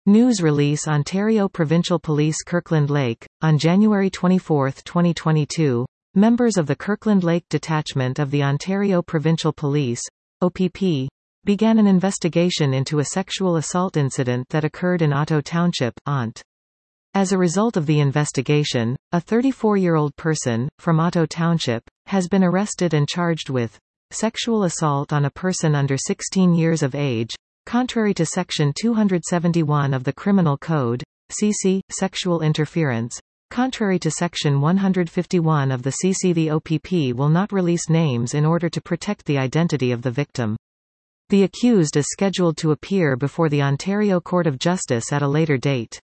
News release Ontario Provincial Police Kirkland Lake. On January 24, 2022, members of the Kirkland Lake Detachment of the Ontario Provincial Police, OPP, began an investigation into a sexual assault incident that occurred in Otto Township, Ont. As a result of the investigation, a 34-year-old person, from Otto Township, has been arrested and charged with sexual assault on a person under 16 years of age, contrary to Section 271 of the Criminal Code, CC, sexual interference. Contrary to Section 151 of the CC, the OPP will not release names in order to protect the identity of the victim. The accused is scheduled to appear before the Ontario Court of Justice at a later date.